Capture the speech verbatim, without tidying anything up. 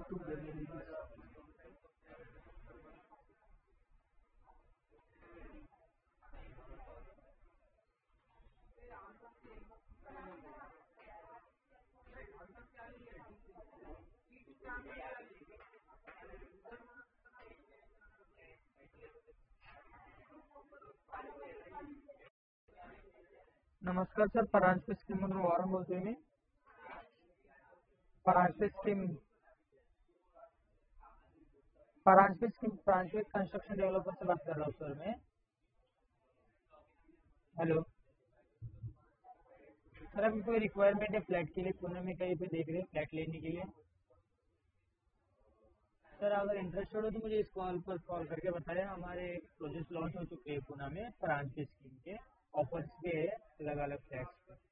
नमस्कार सर, परांजपे स्कीममधून वारंग बोलतोय मी. Paranjape scheme Paranjape scheme Paranjape construction developer से बात कर रहा हूँ सर मैं. हेलो सर, अभी कोई रिक्वायरमेंट है फ्लैट के लिए पुणे में कहीं पे देख रहे हैं फ्लैट लेने के लिए? सर अगर इंटरेस्टेड हो तो मुझे इस कॉल पर कॉल करके बताएं. हमारे प्रोजेक्ट लॉन्च हो चुके हैं पुणे में परांजपे स्कीम के ऑफर्स भी है अलग अलग फ्लैट्स पर.